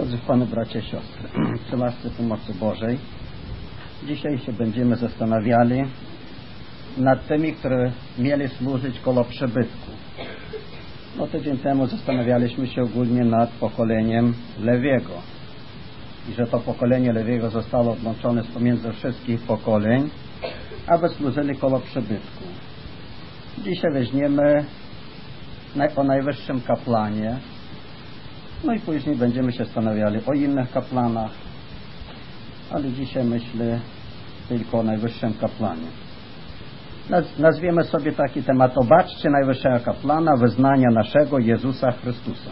Drodzy Panu, bracia i siostry, przy łasce pomocy Bożej, dzisiaj się będziemy zastanawiali nad tymi, które mieli służyć koło przybytku. Tydzień temu zastanawialiśmy się ogólnie nad pokoleniem Lewiego i że to pokolenie Lewiego zostało odłączone pomiędzy wszystkich pokoleń, aby służyli koło przybytku. Dzisiaj weźmiemy o najwyższym kapłanie, i później będziemy się zastanawiali o innych kapłanach, ale dzisiaj myślę tylko o najwyższym kapłanie. Nazwiemy sobie taki temat: obaczcie najwyższego kapłana, wyznania naszego Jezusa Chrystusa.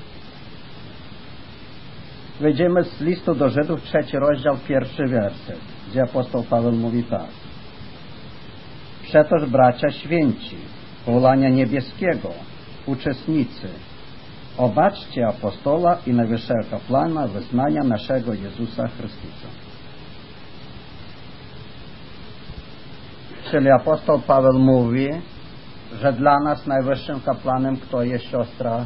Wejdziemy z listu do Żydów, 3 rozdział, 1 werset, gdzie apostoł Paweł mówi tak: przetoż bracia święci, powołania niebieskiego, uczestnicy, obaczcie apostola i najwyższego kapłana, wyznania naszego Jezusa Chrystusa. Czyli apostoł Paweł mówi, że dla nas najwyższym kapłanem kto jest, siostra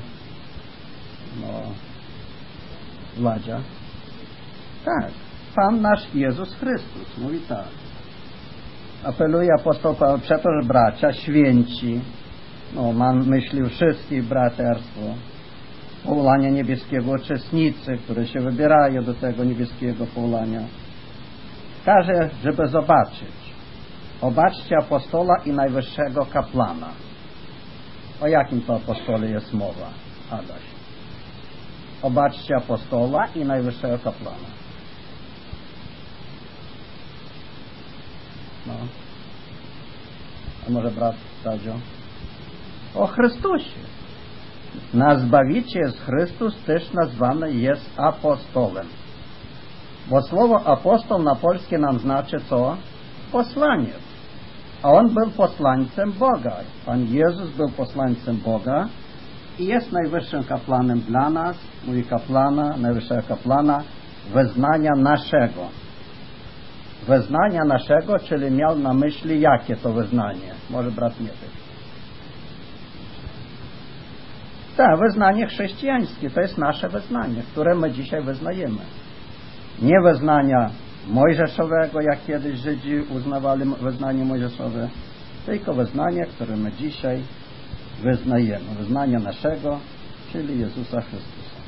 Władzia? Tak, Pan nasz Jezus Chrystus. Mówi tak. Apeluje apostoł Paweł: przetoż bracia święci, mam myśli wszystkich braterstwo, powołania niebieskiego, uczestnicy, które się wybierają do tego niebieskiego powołania, każe, żeby zobaczyć. Obaczcie apostola i najwyższego kapłana. O jakim to apostole jest mowa, Adaś? Obaczcie apostola i najwyższego kapłana. A może brat Tadzio? O Chrystusie. Nasz Zbawiciel jest Chrystus, też nazwany jest apostolem. Bo słowo apostoł na polskie nam znaczy co? Послaniec. A on był posłańcem Boga. Pan Jezus był posłańcem Boga i jest najwyższym kapłanem dla nas, mówi kapłana, najwyższego kapłana, wyznania naszego. Wyznania naszego, czyli miał na myśli jakie to wyznanie? Może brat nie wie. Tak, wyznanie chrześcijańskie to jest nasze wyznanie, które my dzisiaj wyznajemy. Nie wyznania mojżeszowego, jak kiedyś Żydzi uznawali wyznanie mojżeszowe, tylko wyznanie, które my dzisiaj wyznajemy. Wyznanie naszego, czyli Jezusa Chrystusa.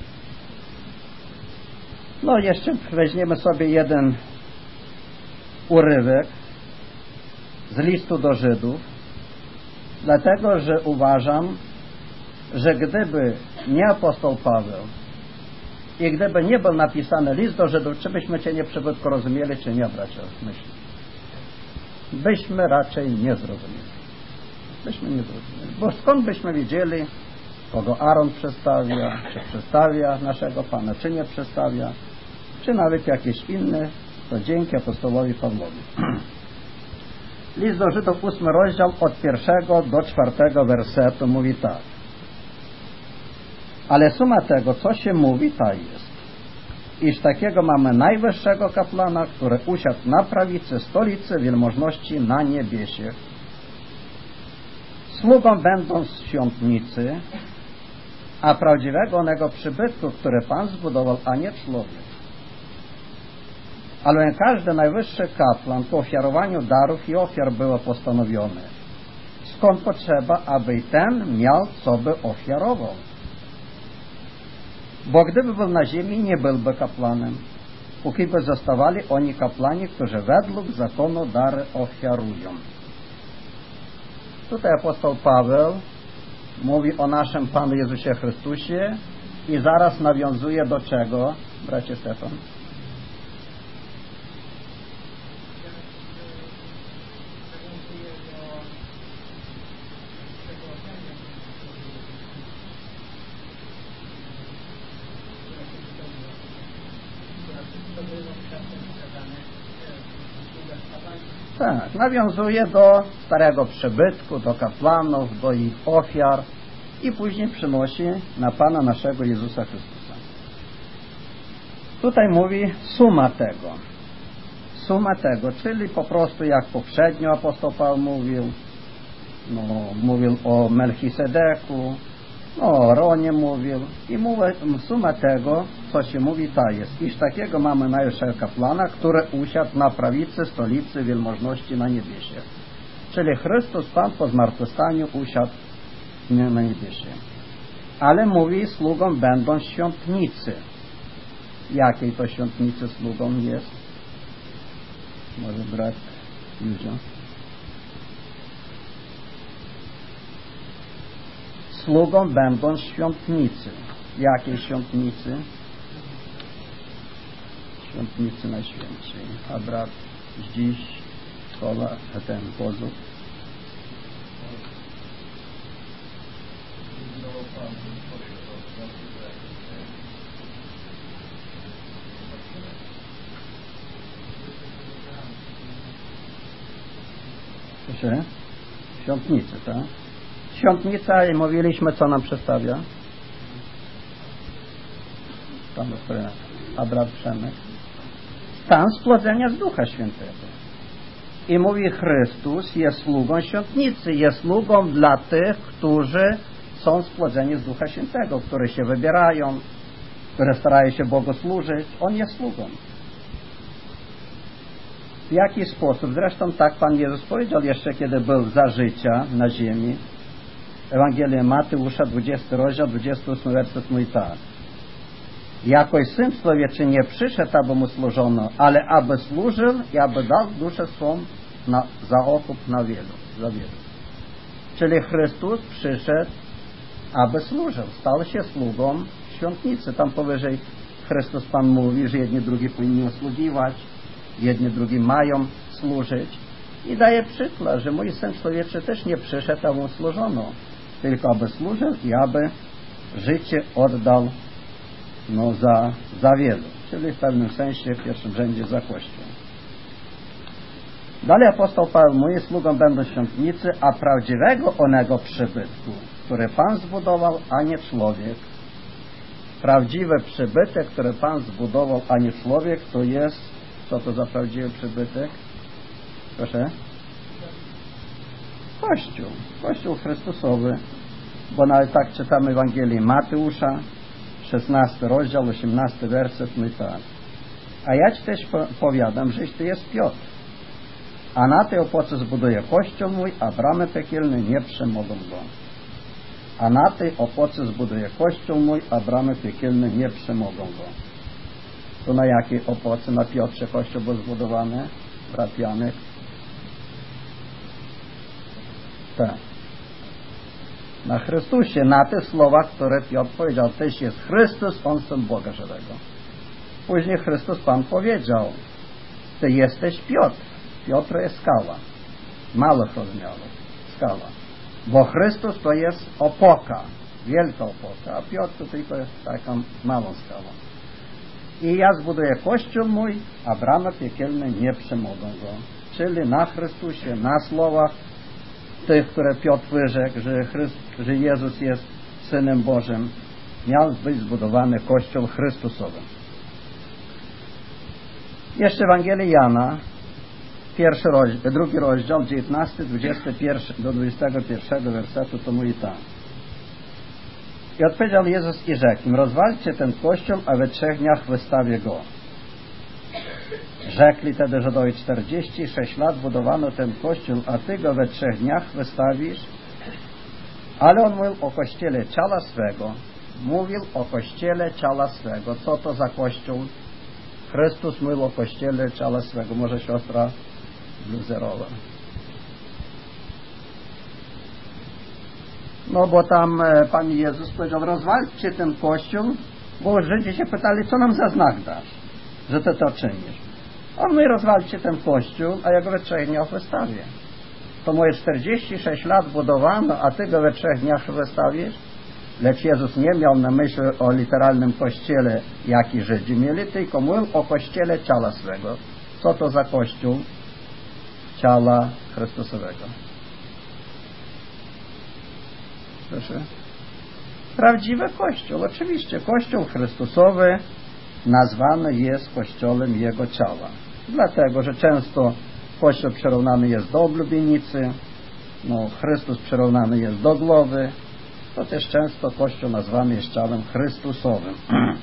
Jeszcze weźmiemy sobie jeden urywek z listu do Żydów, dlatego, że uważam, że gdyby nie apostoł Paweł i gdyby nie był napisany list do Żydów, czy byśmy Cię nie przybytko rozumieli, czy nie, bracia? Myślę. Byśmy raczej nie zrozumieli. Bo skąd byśmy wiedzieli, kogo Aaron przedstawia, czy przedstawia naszego Pana, czy nie przedstawia, czy nawet jakieś inne, to dzięki apostolowi Pawłowi. List do Żydów, 8 rozdział, od 1 do 4 wersetu mówi tak: ale suma tego, co się mówi, ta jest, iż takiego mamy najwyższego kapłana, który usiadł na prawicy stolicy wielmożności na niebiesie, sługą będąc świątnicy, a prawdziwego onego przybytku, który Pan zbudował, a nie człowiek. Ale każdy najwyższy kapłan po ofiarowaniu darów i ofiar było postanowiony, skąd potrzeba, aby ten miał, co by ofiarował. Bo gdyby był na ziemi, nie byłby kapłanem, póki by zostawali oni kapłani, którzy według zakonu dary ofiarują. Tutaj apostoł Paweł mówi o naszym Panu Jezusie Chrystusie i zaraz nawiązuje do czego, bracie Stefan? Tak, nawiązuje do starego przybytku, do kapłanów, do ich ofiar i później przynosi na Pana naszego Jezusa Chrystusa. Tutaj mówi suma tego, czyli po prostu jak poprzednio apostoł Paweł mówił o Melchisedeku, Ronie mówił i suma tego, co się mówi, ta jest, iż takiego mamy najwyższego kapłana, który usiadł na prawicy stolicy wielmożności na niebiesie. Czyli Chrystus Pan po zmartwychwstaniu usiadł na niebiesie. Ale mówi, sługą będą świątnicy. Jakiej to świątnicy sługą jest? Może brat Józio? Sługą będą świątnicy. Jakiej świątnicy? Świątnicy Najświętszej. A brat dziś ten pozór. Proszę? Świątnicy, tak? Świątnica i mówiliśmy, co nam przedstawia. A brat Przemek. Stan spłodzenia z Ducha Świętego. I mówi, Chrystus jest sługą świątnicy, jest sługą dla tych, którzy są spłodzeni z Ducha Świętego, którzy się wybierają, które starają się Bogu służyć. On jest sługą. W jaki sposób? Zresztą tak Pan Jezus powiedział jeszcze, kiedy był za życia na ziemi. Ewangelia Mateusza, 20 rozdział, 28 werset mówi tak. Jakoś Syn Człowieczy nie przyszedł, aby mu służono, ale aby służył i aby dał duszę swą za okup za wielu. Czyli Chrystus przyszedł, aby służył. Stał się sługą świątnicy. Tam powyżej Chrystus Pan mówi, że jedni drugi powinni usługiwać, jedni drugi mają służyć. I daje przykład, że mój Syn Człowieczy też nie przyszedł, aby mu służono, tylko aby służył i aby życie oddał za wielu. Czyli w pewnym sensie w pierwszym rzędzie za Kościół. Dalej apostoł Paweł mówi, sługą będą świątnicy, a prawdziwego onego przybytku, który Pan zbudował, a nie człowiek. Prawdziwy przybytek, który Pan zbudował, a nie człowiek, to jest, co to za prawdziwy przybytek? Proszę? Kościół. Kościół Chrystusowy. Bo nawet tak czytamy Ewangelii Mateusza, 16 rozdział, 18 werset, mówi tak. A ja Ci też powiadam, żeś Ty jest Piotr. A na tej opoce zbuduję Kościół mój, a bramy piekielne nie przemogą go. A na tej opoce zbuduję Kościół mój, a bramy piekielne nie przemogą go. To na jakiej opoce? Na Piotrze Kościół był zbudowany? Brat Janek? Tak. Na Chrystusie, na tych słowach, które Piotr powiedział. Tyś jest Chrystus, On Syn Boga żywego. Później Chrystus Pan powiedział, Ty jesteś Piotr. Piotr jest skała. Małych rozmiarów. Skała. Bo Chrystus to jest opoka. Wielka opoka. A Piotr to tylko jest taką małą skałą. I ja zbuduję Kościół mój, a bramy piekielne nie przemogą go. Czyli na Chrystusie, na słowach tych, które Piotr wyrzekł, że Jezus jest Synem Bożym, miał być zbudowany Kościół Chrystusowy. Jeszcze Ewangelii Jana, drugi rozdział, 19, 21 do 21 wersetu, to mówi tak. I odpowiedział Jezus i rzekł im, rozwalcie ten Kościół, a we 3 dniach wystawię go. Rzekli tedy Żydowie, 46 lat budowano ten Kościół, a Ty go we 3 dniach wystawisz? Ale on mówił o Kościele ciała swego. Mówił o Kościele ciała swego. Co to za Kościół? Chrystus mówił o Kościele ciała swego. Może siostra Luzerowa. No bo tam Pan Jezus powiedział, rozwalcie ten Kościół, bo Żydzi się pytali, co nam za znak dasz, że Ty to czynisz. On mówi, rozwalcie ten Kościół, a ja go we 3 dniach wystawię. To moje 46 lat budowano, a Ty go we 3 dniach wystawisz? Lecz Jezus nie miał na myśli o literalnym Kościele, jaki Żydzi mieli, tylko mówił o Kościele ciała swego. Co to za Kościół? Ciała Chrystusowego. Proszę. Prawdziwy Kościół. Oczywiście Kościół Chrystusowy nazwany jest Kościołem Jego ciała. Dlatego, że często Kościół przyrównany jest do oblubienicy, Chrystus przyrównany jest do głowy, To też często Kościół nazywamy jest ciałem Chrystusowym.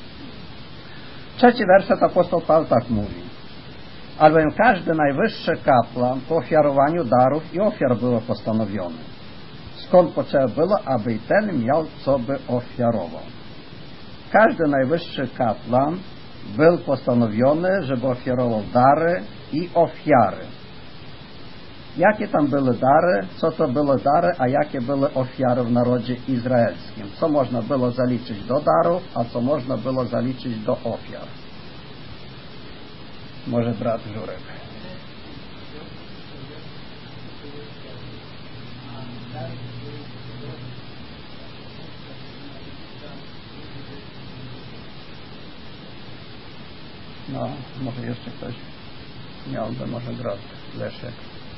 3 werset apostoł Paweł tak mówi: albowiem każdy najwyższy kapłan po ofiarowaniu darów i ofiar było postanowiony. Skąd potrzeba było, aby i ten miał co by ofiarował. Każdy najwyższy kapłan był postanowiony, żeby ofiarował dary i ofiary. Jakie tam były dary, co to były dary, a jakie były ofiary w narodzie izraelskim? Co można było zaliczyć do darów, a co można było zaliczyć do ofiar? Może brat Żurek. No, może jeszcze ktoś miałby, może brat Leszek.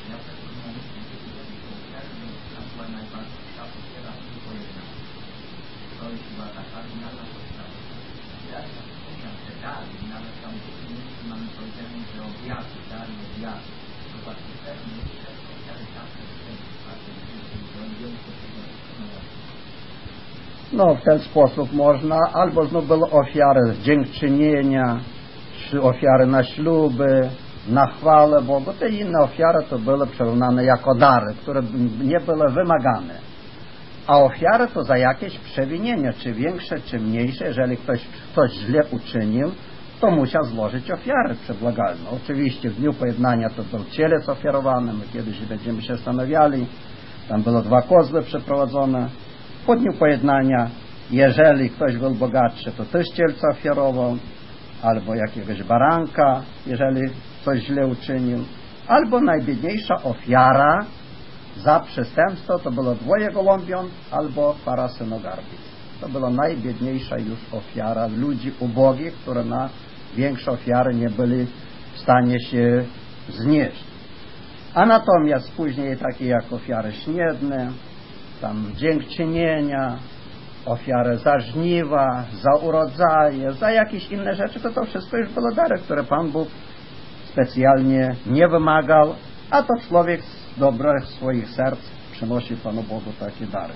No, w ten sposób można, albo znów były ofiary z dziękczynienia, czy ofiary na śluby, na chwałę Bogu. Te inne ofiary to były przyrównane jako dary, które nie były wymagane. A ofiary to za jakieś przewinienie, czy większe, czy mniejsze. Jeżeli ktoś źle uczynił, to musiał złożyć ofiarę przebłagalną. Oczywiście w dniu pojednania to był cielec ofiarowany, my kiedyś będziemy się zastanawiali, tam było 2 kozły przeprowadzone. Po dniu pojednania, jeżeli ktoś był bogatszy, to też cielca ofiarował, albo jakiegoś baranka, jeżeli coś źle uczynił, albo najbiedniejsza ofiara za przestępstwo to było 2 gołąbiąt albo para synogarbic. To była najbiedniejsza już ofiara ludzi ubogich, które na większe ofiary nie byli w stanie się znieść. A natomiast później takie jak ofiary śniedne, tam dziękczynienia, ofiary za żniwa, za urodzaje, za jakieś inne rzeczy, to wszystko już było dary, które Pan Bóg specjalnie nie wymagał, a to człowiek z dobrych swoich serc przynosi Panu Bogu takie dary.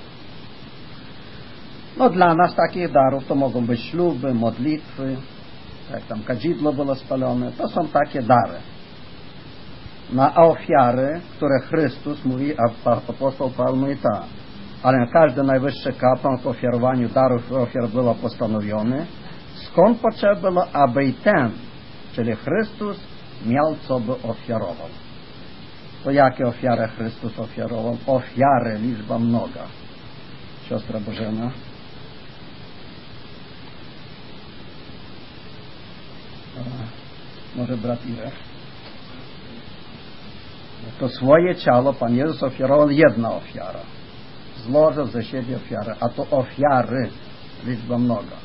No dla nas takich darów to mogą być śluby, modlitwy, jak tam kadzidło było spalone, to są takie dary. A ofiary, które Chrystus mówi, a apostoł Paweł mówi tak: ale każdy najwyższy kapłan w ofiarowaniu darów i ofiar był postanowiony, skąd potrzeba było, aby i ten, czyli Chrystus, miał co by ofiarował. To jakie ofiary Chrystus ofiarował? Ofiary, liczba mnoga. Siostra Bożena. Może brat Irek. To swoje ciało Pan Jezus ofiarował, jedna ofiara. Złożył ze siebie ofiarę, a to ofiary, liczba mnoga.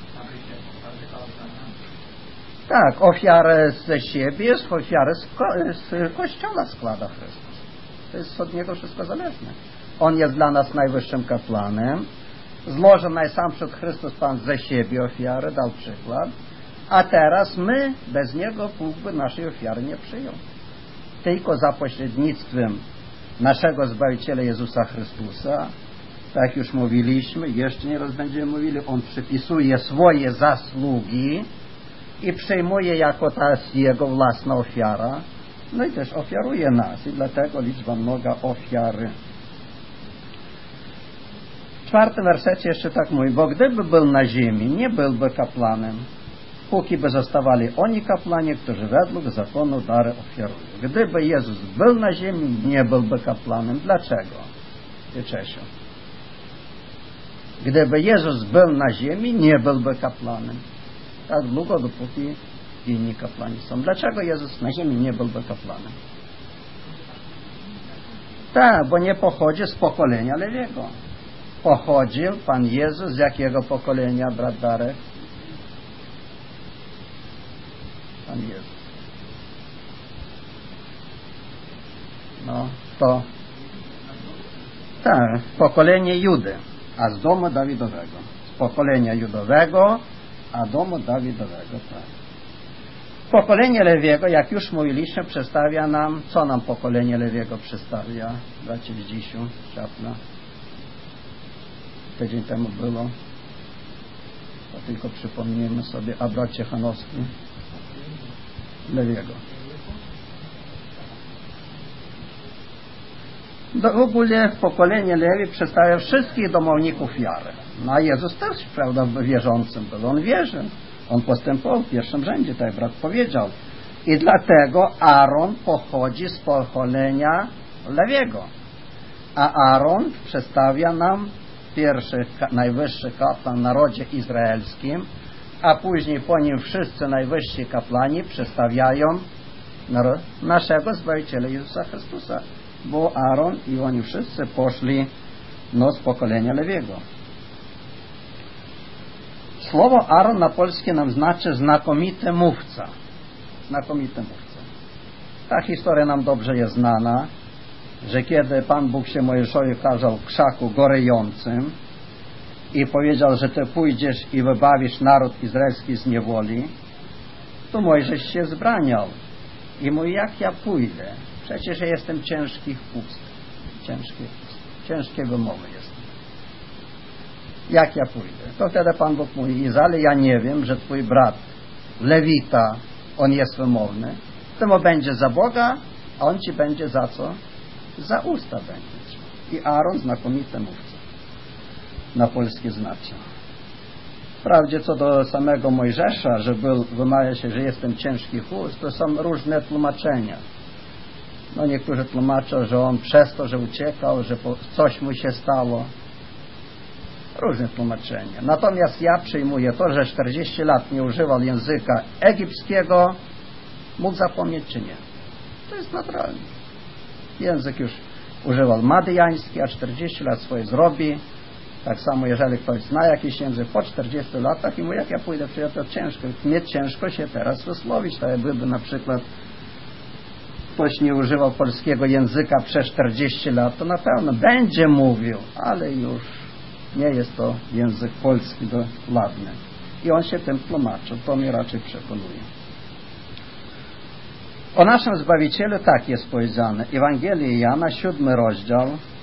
Tak, ofiarę ze siebie, ofiarę z Kościoła składa Chrystus. To jest od Niego wszystko zależne. On jest dla nas najwyższym kapłanem. Złożył najsamprzód Chrystus Pan ze siebie ofiarę, dał przykład. A teraz my bez Niego Bóg by naszej ofiary nie przyjął. Tylko za pośrednictwem naszego Zbawiciela Jezusa Chrystusa, tak jak już mówiliśmy, jeszcze nie raz będziemy mówili, On przypisuje swoje zasługi i przyjmuje jako ta Jego własna ofiara, no i też ofiaruje nas i dlatego liczba mnoga ofiary. W 4 wersecie jeszcze tak mówi: bo gdyby był na ziemi, nie byłby kapłanem, póki by zostawali oni kapłani, którzy według zakonu dary ofiarują. Gdyby Jezus był na ziemi, nie byłby kapłanem. Dlaczego? Czesiu. Gdyby Jezus był na ziemi, nie byłby kapłanem. Tak długo, dopóki inni kapłani są. Dlaczego Jezus na ziemi nie byłby kapłanem? Tak, bo nie pochodzi z pokolenia Lewiego. Pochodził Pan Jezus z jakiego pokolenia, brat Darek? Pan Jezus. No, to tak, pokolenie Judy, a z domu Dawidowego. Z pokolenia Judowego, a domu Dawidowego, tak. Pokolenie Lewiego, jak już mówiliśmy, przedstawia nam, co nam pokolenie Lewiego przedstawia, bracie Zdzisiu, Czapla. tydzień temu było. To tylko przypomnijmy sobie, a brat Ciechanowski Lewiego. W ogóle pokolenie Lewi przedstawia wszystkich domowników wiary. No a Jezus też, prawda, wierzącym był. On wierzył. On postępował w pierwszym rzędzie, tak jak brat powiedział. I dlatego Aaron pochodzi z pokolenia Lewiego. A Aaron przedstawia nam pierwszy, najwyższy kapłan w narodzie izraelskim, a później po nim wszyscy najwyżsi kapłani przedstawiają naszego Zbawiciela Jezusa Chrystusa. Bo Aaron i oni wszyscy poszli z pokolenia Lewiego. Słowo Aaron na polskie nam znaczy znakomity mówca. Znakomity mówca. Ta historia nam dobrze jest znana, że kiedy Pan Bóg się Mojżeszowi kazał w krzaku gorejącym i powiedział, że ty pójdziesz i wybawisz naród izraelski z niewoli, to Mojżesz się zbraniał i mówi, jak ja pójdę? Przecież ja jestem ciężkich ust. Ciężkie wymowy jestem. Jak ja pójdę? To wtedy Pan Bóg mówi, Izrael, ja nie wiem, że twój brat Lewita, on jest wymowny, to mu będzie za Boga, a on ci będzie za co? Za usta będzie. I Aaron znakomity mówca. Na polskie znaczy. Wprawdzie co do samego Mojżesza, że wymawia się, że jestem ciężkich ust, to są różne tłumaczenia. Niektórzy tłumaczą, że on przez to, że uciekał, że coś mu się stało. Różne tłumaczenia. Natomiast ja przyjmuję to, że 40 lat nie używał języka egipskiego, mógł zapomnieć czy nie. To jest naturalne. Język już używał madyjański, a 40 lat swoje zrobi. Tak samo jeżeli ktoś zna jakiś język po 40 latach i mówi, jak ja pójdę, to ciężko. Mnie ciężko się teraz wysłowić. Tak jakby na przykład ktoś nie używał polskiego języka przez 40 lat, to na pewno będzie mówił, ale już nie jest to język polski dokładny. I on się tym tłumaczył. To mnie raczej przekonuje. O naszym Zbawicielu tak jest powiedziane. Ewangelii Jana, 7 rozdział,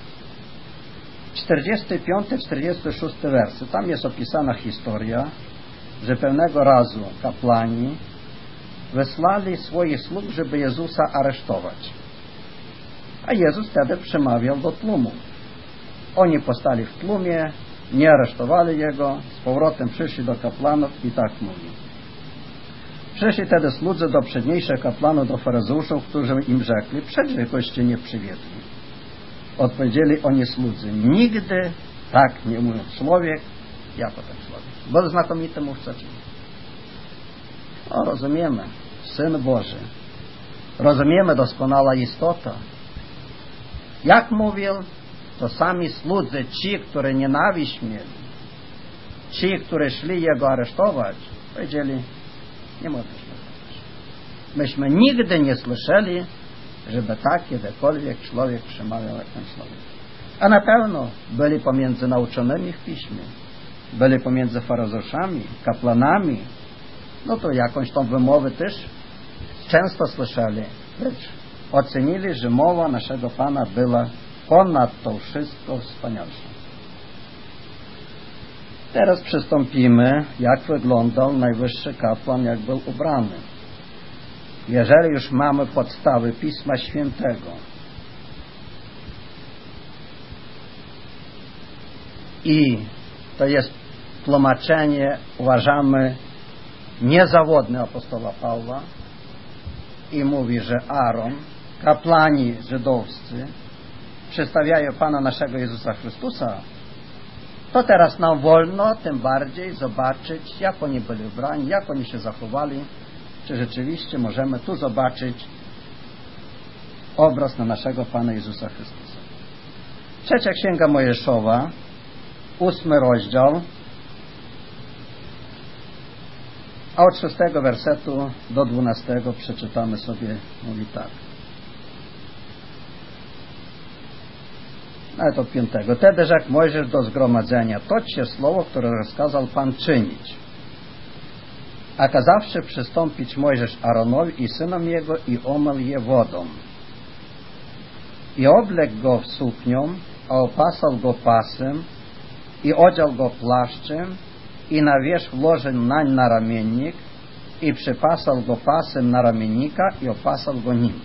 45-46 wersy. Tam jest opisana historia, że pewnego razu kapłani wysłali swoich sług, żeby Jezusa aresztować. A Jezus wtedy przemawiał do tłumu. Oni postali w tłumie, nie aresztowali Jego, z powrotem przyszli do kapłanów i tak mówili. Przyszli wtedy słudzy do przedniejszych kapłanów, do faryzeuszów, którzy im rzekli, przecież goście nie przywiedli. Odpowiedzieli oni słudzy, nigdy tak nie mówił człowiek, jako ten człowiek. Bo znakomity mówca czyni. Rozumiemy, Syn Boży. Rozumiemy, doskonała istota. Jak mówił, to sami słudzy, ci, którzy nienawiść mieli, ci, którzy szli Jego aresztować, powiedzieli, nie możesz mówić. Myśmy nigdy nie słyszeli, żeby tak kiedykolwiek człowiek przemawiał jak ten człowiek. A na pewno byli pomiędzy nauczonymi w piśmie, byli pomiędzy faryzeuszami, kapłanami, to jakąś tą wymowę też często słyszeli, lecz ocenili, że mowa naszego Pana była ponad to wszystko wspanialsza. Teraz przystąpimy, jak wyglądał najwyższy kapłan, jak był ubrany. Jeżeli już mamy podstawy Pisma Świętego i to jest tłumaczenie, uważamy, niezawodne apostoła Pawła i mówi, że Aaron, kapłani żydowscy przedstawiają Pana naszego Jezusa Chrystusa, to teraz nam wolno tym bardziej zobaczyć, jak oni byli ubrani, jak oni się zachowali, czy rzeczywiście możemy tu zobaczyć obraz na naszego Pana Jezusa Chrystusa. Trzecia Księga Mojżeszowa, 8 rozdział, a od 6 wersetu do 12 przeczytamy sobie, mówi tak. Nawet od 5. Wtedy rzekł Mojżesz do zgromadzenia, toczcie słowo, które rozkazał Pan czynić. A kazawszy przystąpić Mojżesz Aaronowi i synom jego i omył je wodą. I oblekł go w suknią, a opasał go pasem i odział go płaszczem i na wierzch włożył nań naramiennik i przypasał go pasem naramiennika i opasał go nim.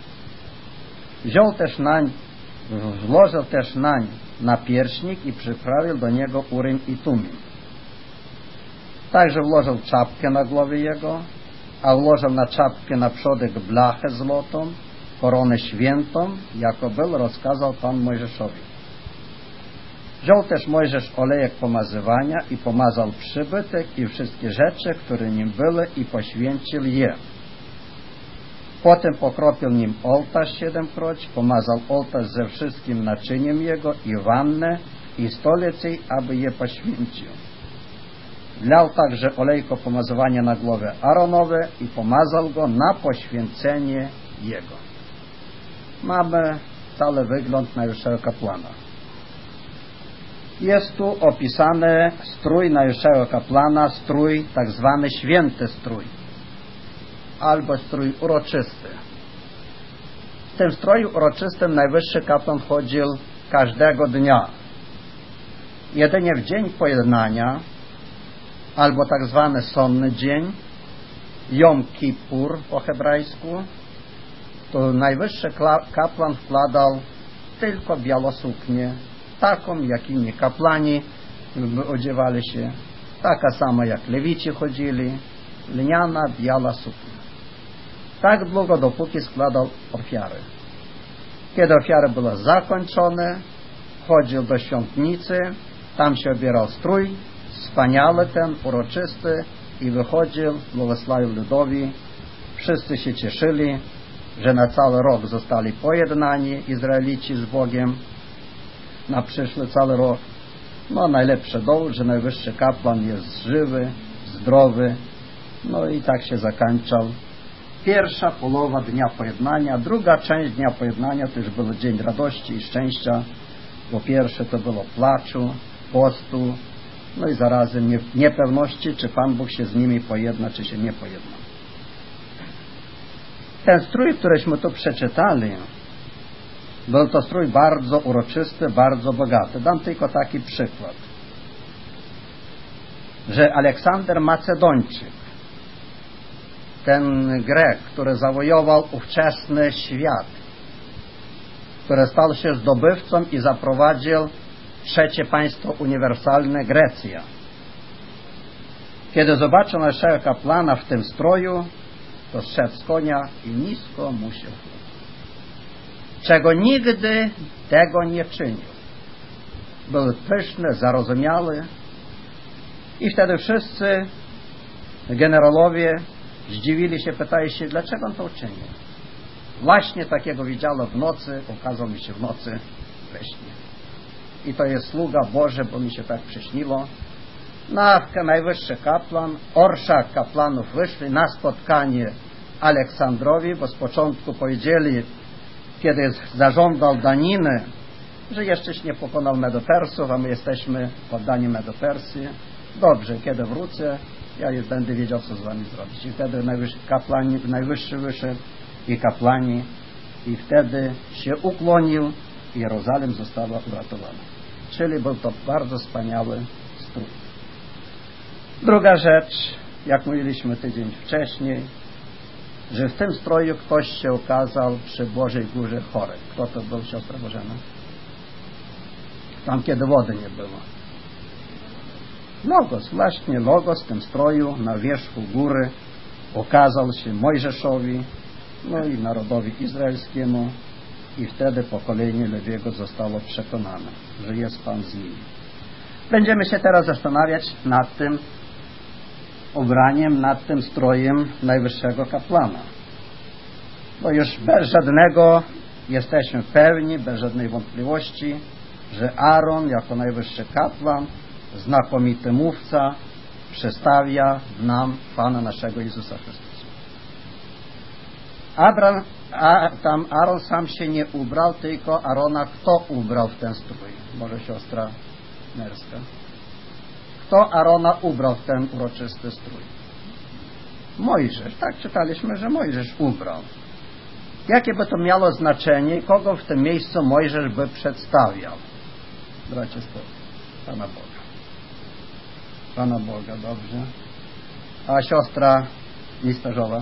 Włożył też nań napierśnik i przyprawił do niego Urim i Tumim. Także włożył czapkę na głowie jego, a włożył na czapkę na przodek blachę złotą, koronę świętą, jako był rozkazał Pan Mojżeszowi. Wziął też Mojżesz olejek pomazywania i pomazał przybytek i wszystkie rzeczy, które nim były, i poświęcił je. Potem pokropił nim ołtarz 7-kroć, pomazał ołtarz ze wszystkim naczyniem jego i wannę i stolicę, aby je poświęcił. Wlał także olejko pomazywania na głowę Aaronowe i pomazał go na poświęcenie jego. Mamy cały wygląd najwyższego kapłana. Jest tu opisany strój najwyższego kapłana, strój tak zwany święty strój, albo strój uroczysty. W tym stroju uroczystym najwyższy kapłan chodził każdego dnia. Jedynie w dzień pojednania, albo tak zwany sonny dzień, Jom Kippur po hebrajsku, to najwyższy kapłan wkładał tylko białą suknię, taką jak inni kapłani odziewali się, taka sama jak lewici chodzili, lniana, biała suknia. Tak długo, dopóki składał ofiary. Kiedy ofiary były zakończone, chodził do świątnicy, tam się ubierał strój, wspaniały ten, uroczysty, i wychodził, błogosławił ludowi. Wszyscy się cieszyli, że na cały rok zostali pojednani Izraelici z Bogiem, na przyszły cały rok. No najlepszy dowód, że najwyższy kapłan jest żywy, zdrowy. No i tak się zakończał pierwsza połowa dnia pojednania. Druga część dnia pojednania to już był dzień radości i szczęścia. Po pierwsze to było płaczu, postu, no i zarazem niepewności, czy Pan Bóg się z nimi pojedna, czy się nie pojedna. Ten strój, któryśmy tu przeczytali, był to strój bardzo uroczysty, bardzo bogaty. Dam tylko taki przykład, że Aleksander Macedończyk, ten Grek, który zawojował ówczesny świat, który stał się zdobywcą i zaprowadził trzecie państwo uniwersalne, Grecja. Kiedy zobaczył naszego kapłana w tym stroju, to zszedł z konia i nisko mu się chłonął. Czego nigdy tego nie czynił. Był pyszny, zarozumiały, i wtedy wszyscy generałowie zdziwili się, pytali się, dlaczego on to uczynił. Właśnie takiego widziano w nocy, ukazał mi się w nocy we śnie. I to jest sługa Boży, bo mi się tak przyśniło. Najwyższy kapłan, orszak kapłanów wyszli na spotkanie Aleksandrowi, bo z początku powiedzieli, kiedy zażądał daniny, że jeszcześ nie pokonał Medopersów, a my jesteśmy poddani Medopersji. Dobrze, kiedy wrócę, ja już będę wiedział, co z wami zrobić. I wtedy najwyższy wyszedł i kapłani, i wtedy się ukłonił i Jerozolima została uratowana. Czyli był to bardzo wspaniały strój. Druga rzecz, jak mówiliśmy tydzień wcześniej, że w tym stroju ktoś się ukazał przy Bożej Górze Choreb. Kto to był, siostra Bożena? Tam, kiedy wody nie było. Logos, właśnie Logos w tym stroju na wierzchu góry okazał się Mojżeszowi, no i narodowi izraelskiemu, i wtedy pokolenie Lewiego zostało przekonane, że jest Pan z nimi. Będziemy się teraz zastanawiać nad tym ubraniem, nad tym strojem najwyższego kapłana. Bo już bez żadnego jesteśmy pewni, bez żadnej wątpliwości, że Aaron jako najwyższy kapłan, znakomity mówca, przedstawia nam Pana naszego Jezusa Chrystusa. Tam Aaron sam się nie ubrał, tylko Aarona kto ubrał w ten strój? Może siostra Merska? Kto Aarona ubrał w ten uroczysty strój? Mojżesz. Tak czytaliśmy, że Mojżesz ubrał. Jakie by to miało znaczenie i kogo w tym miejscu Mojżesz by przedstawiał? Bracie, Pana Boga. Pana Boga, dobrze. A siostra Mistarzowa?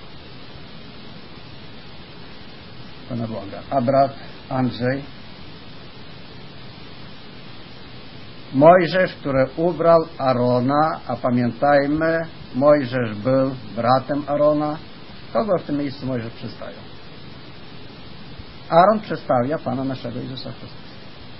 Pana Boga. A brat Andrzej? Mojżesz, który ubrał Arona, a pamiętajmy, Mojżesz był bratem Arona. Kogo w tym miejscu Mojżesz przedstawia? Aaron przedstawia Pana naszego Jezusa Chrystusa.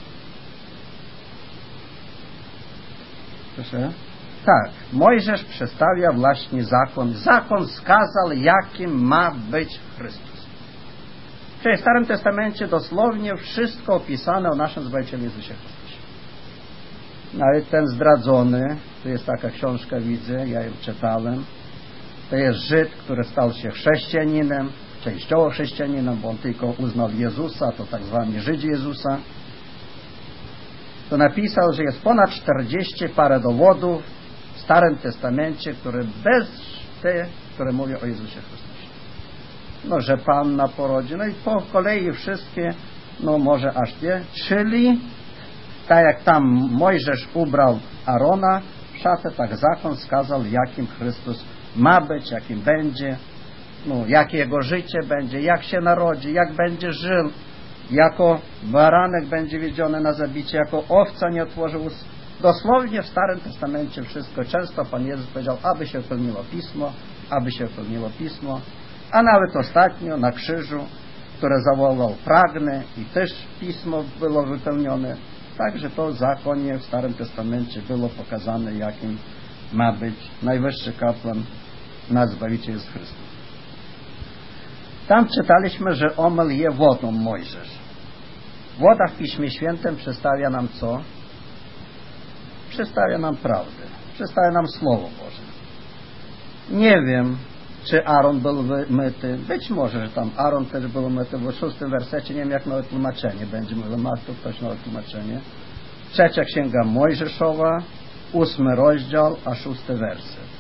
Proszę? Tak, Mojżesz przedstawia właśnie zakon. Zakon wskazał, jakim ma być Chrystus. Czyli w Starym Testamencie dosłownie wszystko opisane o naszym Zbawicielu Jezusie Chrystusie. Nawet ten zdradzony, to jest taka książka, widzę, ja ją czytałem, to jest Żyd, który stał się chrześcijaninem, częściowo chrześcijaninem, bo on tylko uznał Jezusa, to tak zwani Żydzi Jezusa. To napisał, że jest ponad 40 parę dowodów w Starym Testamencie, które mówią o Jezusie Chrystusie. No, że Panna porodzi, no i po kolei wszystkie, no może aż nie, czyli tak jak tam Mojżesz ubrał Arona w szatę, tak zakon wskazał, jakim Chrystus ma być, jakim będzie, no, jakie jego życie będzie, jak się narodzi, jak będzie żył, jako baranek będzie wiedziony na zabicie, jako owca nie otworzył ust. Dosłownie w Starym Testamencie wszystko. Często Pan Jezus powiedział, aby się wypełniło Pismo, aby się wypełniło Pismo. A nawet ostatnio na krzyżu, które zawołał pragnę i też Pismo było wypełnione. Także to w zakonie w Starym Testamencie było pokazane, jakim ma być najwyższy kapłan, nasz Zbawiciel jest Chrystus. Tam czytaliśmy, że omył je wodą Mojżesz. Woda w Piśmie Świętym przedstawia nam co? Przedstawia nam prawdę. Przedstawia nam Słowo Boże. Nie wiem, czy Aaron był myty. Być może, że tam Aaron też był myty, bo w 6 wersecie, nie wiem jak nowe tłumaczenie będzie, może ma tu ktoś nowe tłumaczenie. 3 Księga Mojżeszowa, 8 rozdział, a 6 werset.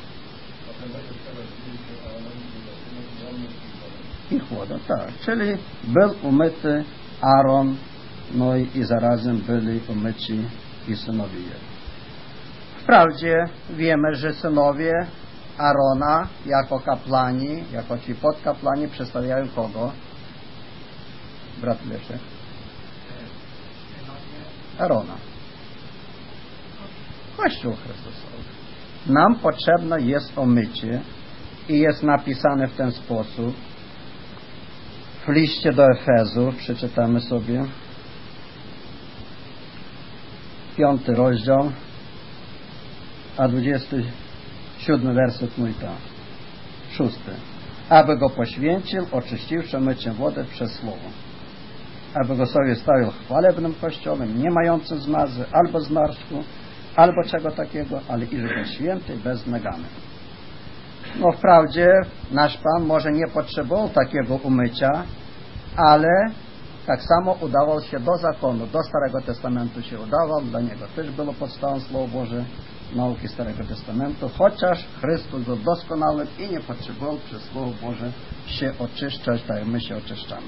I woda, tak. Czyli był umyty Aaron, no i zarazem byli umyci i synowie jego. Wprawdzie wiemy, że synowie Arona jako kapłani, jako ci podkapłani przedstawiają kogo? Brat Leszek? Arona. Kościół Chrystusowy. Nam potrzebne jest umycie i jest napisane w ten sposób w liście do Efezów, przeczytamy sobie 5 rozdział, a 27 werset mówi tak, 6. Aby go poświęcił, oczyściwszy myciem wodę przez słowo. Aby go sobie stawił chwalebnym kościołem, nie mającym zmazy, albo zmarszczku, albo czego takiego, ale iż go święty, beznagany. No wprawdzie nasz Pan może nie potrzebował takiego umycia, ale tak samo udawał się do zakonu, do Starego Testamentu się udawał, dla niego też było podstawą Słowo Boże, nauki Starego Testamentu, chociaż Chrystus był doskonałym i nie potrzebował przez Słowo Boże się oczyszczać, tak jak my się oczyszczamy.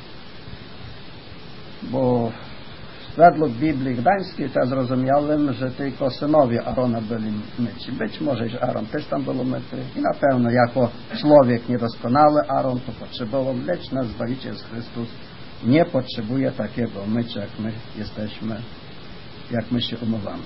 Bo według Biblii Gdańskiej to zrozumiałem, że tylko synowie Arona byli myci. Być może, że Aaron też tam był myty i na pewno jako człowiek niedoskonały Aaron to potrzebował, lecz nasz Zbawiciel Chrystus nie potrzebuje takiego mycia, jak my jesteśmy, jak my się umywamy.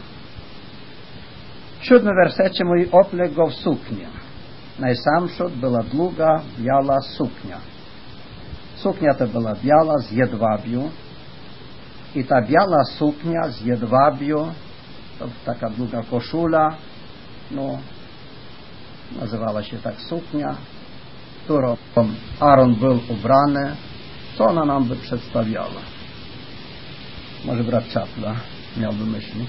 W 7 wersecie mówi, oplekł go w suknię. Najsamszot była długa, biała suknia. Suknia ta była biała z jedwabiu i ta biała suknia z jedwabiu, to taka długa koszula, no, nazywała się tak suknia, którą Aaron był ubrany. Co ona nam by przedstawiała? Może brat Czapla miałby myśli?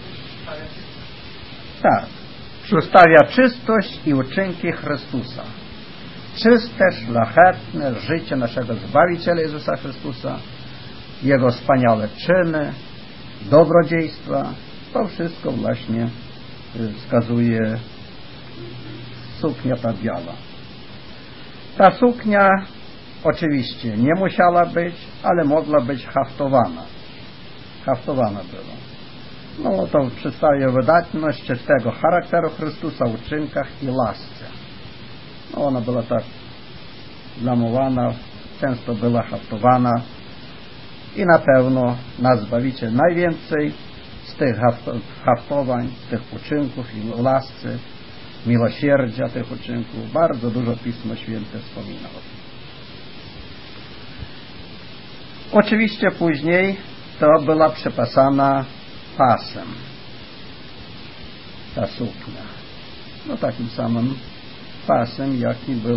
Tak. Przedstawia czystość i uczynki Chrystusa. Czyste, szlachetne życie naszego Zbawiciela Jezusa Chrystusa, Jego wspaniałe czyny, dobrodziejstwa. To wszystko właśnie wskazuje suknia ta biała. Ta suknia oczywiście nie musiała być, ale mogła być haftowana. Haftowana była. No to przedstawia wydatność czystego charakteru Chrystusa, uczynkach i lasce. No, ona była tak blamowana, często była haftowana i na pewno nasz Zbawiciel najwięcej z tych haftowań, z tych uczynków i lasce, miłosierdzia tych uczynków, bardzo dużo Pismo Święte wspomina. Oczywiście później to była przepasana pasem ta suknia. No takim samym pasem, jaki był.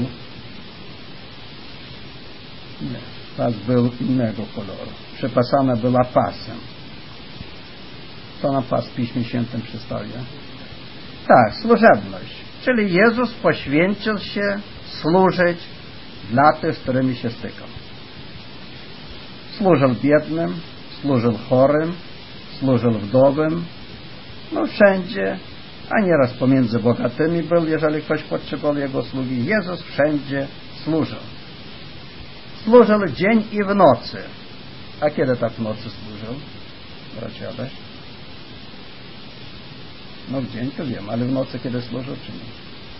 Nie, pas był innego koloru. Przepasana była pasem. Co nam pas w Piśmie Świętym przedstawia? Tak, służebność. Czyli Jezus poświęcił się służyć dla tych, z którymi się stykał. Służył biednym, służył chorym, służył wdowym, no wszędzie, a nieraz pomiędzy bogatymi był, jeżeli ktoś potrzebował Jego usługi. Jezus wszędzie służył. Służył dzień i w nocy. A kiedy tak w nocy służył? Bracia Adaś? No w dzień to wiem, ale w nocy kiedy służył, czy nie?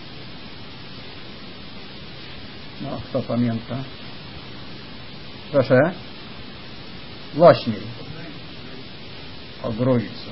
No, kto pamięta? Proszę? Głośniej. O Trójcu.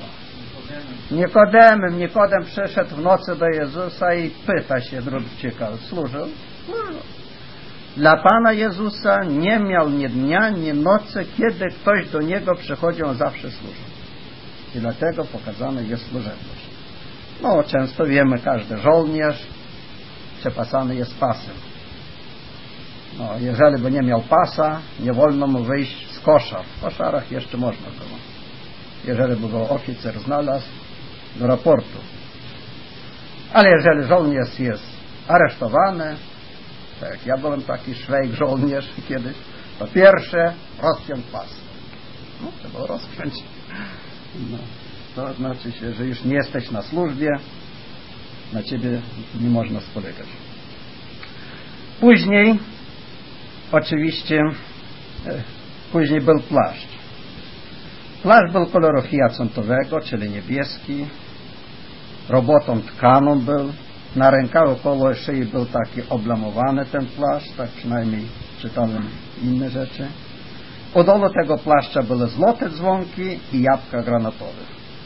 Nikodem przyszedł w nocy do Jezusa i pyta się, ciekawe, służył? Służył. Dla Pana Jezusa nie miał ni dnia, ni nocy, kiedy ktoś do Niego przychodził, on zawsze służył. I dlatego pokazane jest służebność. No, często wiemy, każdy żołnierz przepasany jest pasem. No, jeżeli by nie miał pasa, nie wolno mu wyjść z koszar. W koszarach jeszcze można było. Jeżeli by go oficer znalazł, do raportu. Ale jeżeli żołnierz jest aresztowany, tak, ja byłem taki szwejk żołnierz kiedyś, to pierwsze rozpiąć pas. No, trzeba rozpiąć. No, to znaczy się, że już nie jesteś na służbie, na ciebie nie można spolegać. Później oczywiście później był płaszcz. Płaszcz był koloru hiacyntowego, czyli niebieski. Robotą tkaną był. Na rękawie koło szyi był taki oblamowany ten płaszcz, tak przynajmniej czytałem inne rzeczy. U dolu tego płaszcza były złote dzwonki i jabłka granatowe.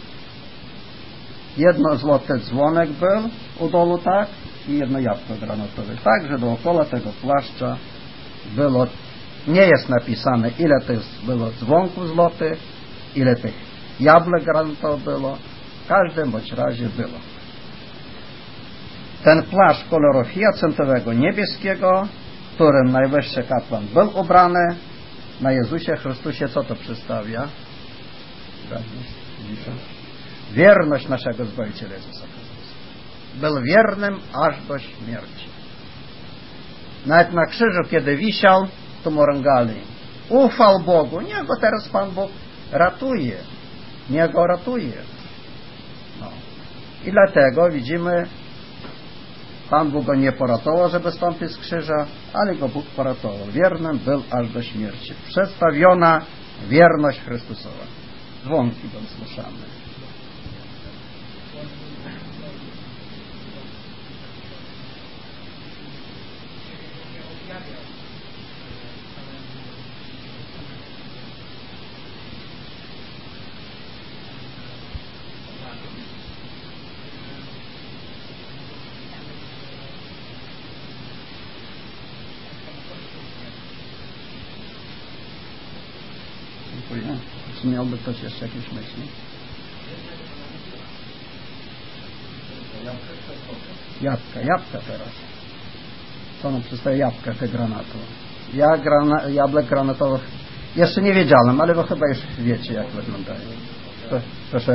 Jedno złoty dzwonek był u dolu, tak, i jedno jabłko granatowe. Także dookoła tego płaszcza było, nie jest napisane, ile tych było dzwonków złotych, ile tych jabłek granatowych było. W każdym bądź razie było. Ten płaszcz koloru hiacyntowego niebieskiego, którym najwyższy kapłan był ubrany, na Jezusie Chrystusie co to przedstawia? Wierność naszego Zbawiciela Jezusa Chrystusa. Był wiernym aż do śmierci. Nawet na krzyżu, kiedy wisiał, to mu rągali: ufał Bogu, niech go teraz Pan Bóg ratuje. Niech go ratuje. No. I dlatego widzimy, Pan Bóg go nie poratował, żeby stąpić z krzyża, ale go Bóg poratował. Wiernym był aż do śmierci. Przedstawiona wierność Chrystusowa. Dzwonki były słyszane. Dziękuję. Czy miałby ktoś jeszcze jakieś myśli? Jabłka teraz. Co nam przedstawia jabłka te granatowe? Ja jabłek granatowych jeszcze nie wiedziałem, ale wy chyba już wiecie, jak wyglądają. Proszę?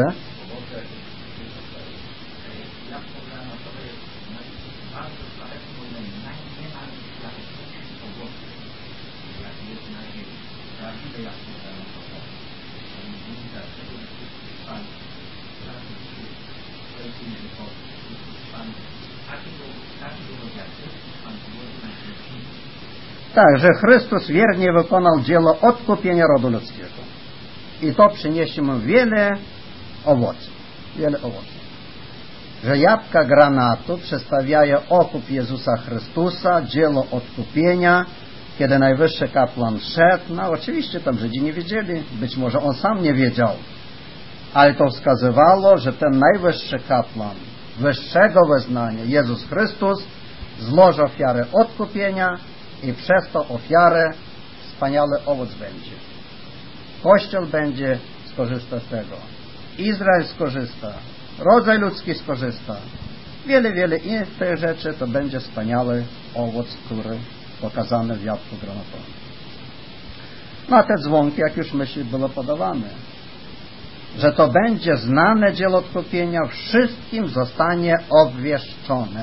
Tak, że Chrystus wiernie wykonał dzieło odkupienia rodu ludzkiego. I to przyniesie mu wiele owoców. Wiele owoców. Że jabłka granatu przedstawiają okup Jezusa Chrystusa, dzieło odkupienia, kiedy najwyższy kapłan szedł. No oczywiście tam Żydzi nie wiedzieli, być może on sam nie wiedział, ale to wskazywało, że ten najwyższy kapłan wyższego wyznania, Jezus Chrystus, złoży ofiarę odkupienia i przez tą ofiarę wspaniały owoc będzie. Kościół będzie skorzysta z tego. Izrael skorzysta. Rodzaj ludzki skorzysta. Wiele innych tych rzeczy to będzie wspaniały owoc, który pokazany w jabłku granatowym. No a te dzwonki, jak już myśli, było podawane, że to będzie znane dzieło odkupienia, wszystkim zostanie obwieszczone.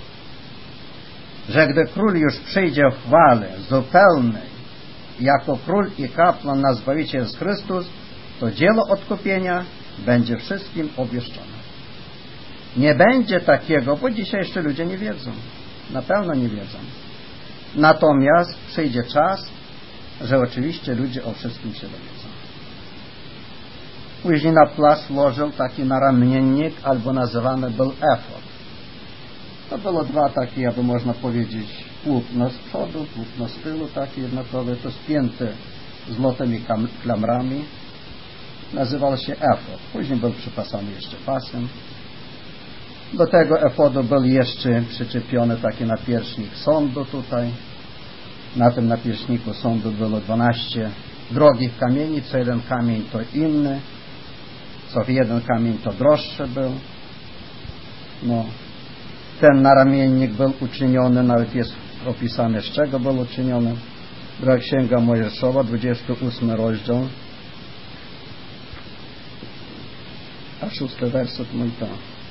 Że gdy król już przyjdzie w chwale zupełnej, jako król i kapłan nasz Zbawiciel Jezus Chrystus, to dzieło odkupienia będzie wszystkim obwieszczone. Nie będzie takiego, bo dzisiaj jeszcze ludzie nie wiedzą. Na pewno nie wiedzą. Natomiast przyjdzie czas, że oczywiście ludzie o wszystkim się dowiedzą. Później na plac włożył taki naramiennik, albo nazywany był efod. To było dwa takie, jakby można powiedzieć, płótno z przodu, płótno z tyłu, takie jednakowe, to spięte złotymi klamrami. Nazywał się efod. Później był przypasany jeszcze pasem. Do tego efodu był jeszcze przyczepiony taki napierśnik sądu tutaj. Na tym napierśniku sądu było 12 drogich kamieni, co jeden kamień to inny, co jeden kamień to droższy był. No, ten naramiennik był uczyniony, nawet jest opisane, z czego był uczyniony. Druga Księga Mojżeszowa, 28 rozdział, a 6 werset mój to.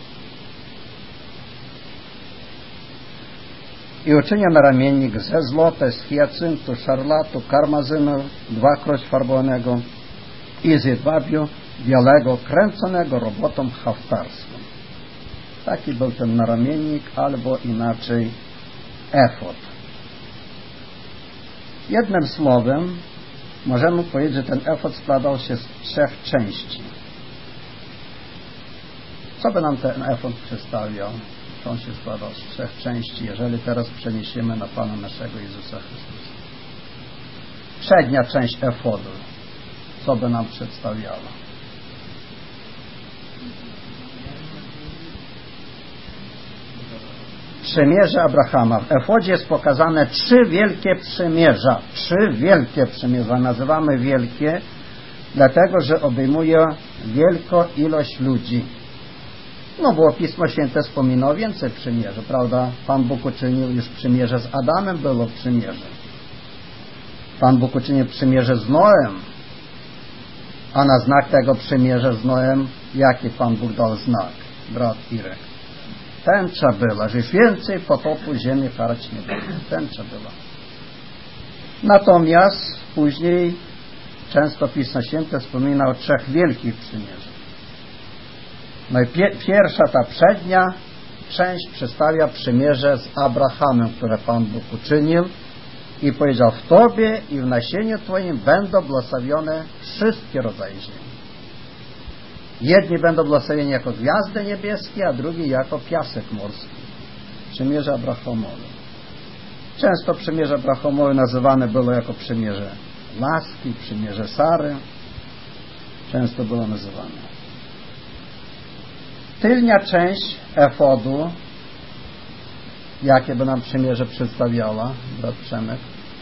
I uczynił naramiennik ze złota, z hiacyntu, szarlatu, karmazynu, dwakroć farbowanego i z jedwabiu białego, kręconego robotą haftarską. Taki był ten naramiennik, albo inaczej efod. Jednym słowem możemy powiedzieć, że ten efod składał się z 3 części. Co by nam ten efod przedstawiał? On się składał z 3 części, jeżeli teraz przeniesiemy na Pana naszego Jezusa Chrystusa. Przednia część efodu, co by nam przedstawiała? Przymierze Abrahama. W efodzie jest pokazane 3 wielkie przymierza. 3 wielkie przymierza. Nazywamy wielkie, dlatego że obejmuje wielką ilość ludzi. No bo Pismo Święte wspomina o więcej przymierzy, prawda? Pan Bóg uczynił już przymierze z Adamem, było przymierze. Pan Bóg uczynił przymierze z Noem. A na znak tego przymierza z Noem, jaki Pan Bóg dał znak? Brat Irek. Tęcza była, że już więcej potopu ziemi karać nie było. Tęcza była. Natomiast później często Pismo Święte wspomina o 3 wielkich przymierzach. No i pierwsza, ta przednia część przedstawia przymierze z Abrahamem, które Pan Bóg uczynił i powiedział: w Tobie i w nasieniu Twoim będą błogosławione wszystkie rodzaje ziemi. Jedni będą błogosławieni jako gwiazdy niebieskie, a drugi jako piasek morski. Przymierze Abrahamowe. Często przymierze Abrahamowe nazywane było jako przymierze łaski, przymierze Sary. Często było nazywane. Tylnia część efodu, jakie by nam przymierze przedstawiała, brat Przemek?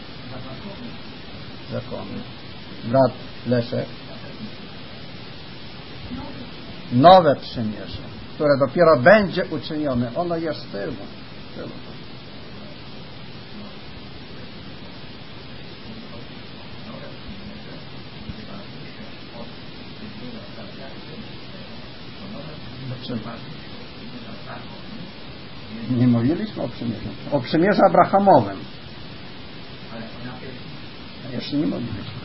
Zakony. Brat Leszek? Nowe przymierze, które dopiero będzie uczynione. Ono jest z tyłu. Nie mówiliśmy o przymierzu. O przymierzu Abrahamowym. Jeszcze nie mówiliśmy.